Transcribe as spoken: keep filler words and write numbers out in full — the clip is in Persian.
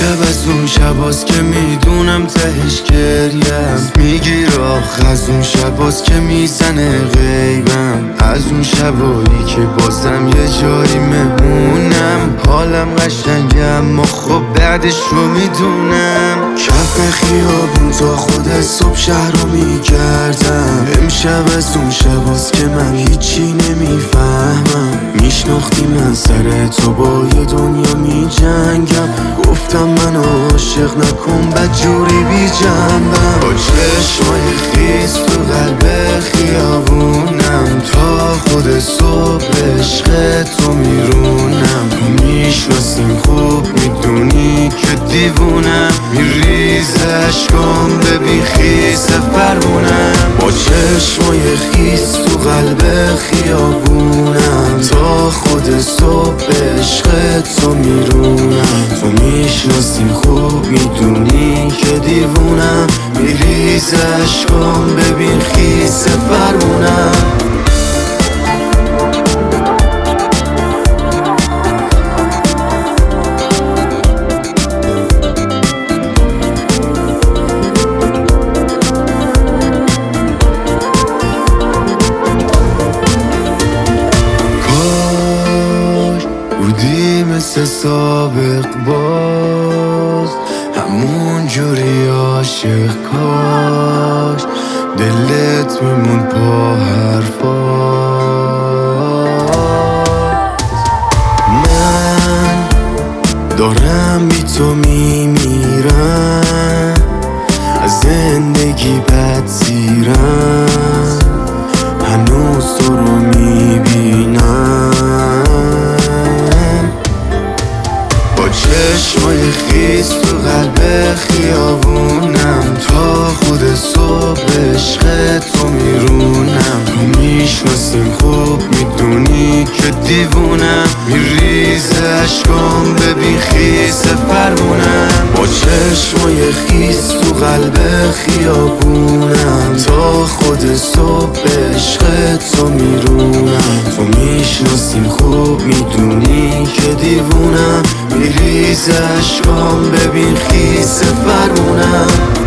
امشب از اون شباست که میدونم تهش گریم میگیر آخ، از اون شباست که میزنه غیبم، از اون شبایی که بازم یه جایی مهمونم. حالم قشنگه اما خب بعدش رو میدونم. کف خیابون تا خود صبح شهر رو میگردم. امشب از اون شباست که من هیچی نمیفهمم. میشناختی من سر تو با یه دنیا میجنگم. گفتم منو عاشق نکن بدجوری بی جنبم. با چشمای خیس تو قلب خیابونم، تا خود صبح عشق تو میرونم. تو میشناسیم خوب میدونی که دیوونم، میریز عشقام ببین خیس فرمونم. با چشمای خیس تو قلب خیابونم، تا خود صبح عشق تو میرونم. تو میشناسیم خوب میدونی که دیوونم، میریز عشقام ببین خیس فرمونم. بودی مثل سابق باز همون جوری عاشق، کاش دلت میمون پا حرفات. من دارم بی تو میمیرم، از زندگی بد زیرم، هنوز تو رو میبینم. چشمای خیس تو قلب خیابونم، تا خود صبح عشق تو میرونم. تو میشناسیم خوب میدونی که دیوونم، میریز عشقام ببین خیس فرمونم. با چشمای خیس تو قلب خیابونم، تا خود صبح عشق تو میرونم. تو میشناسیم خوب میدونی که دیوونم، میریز عشقام ببین خیس فرمونم.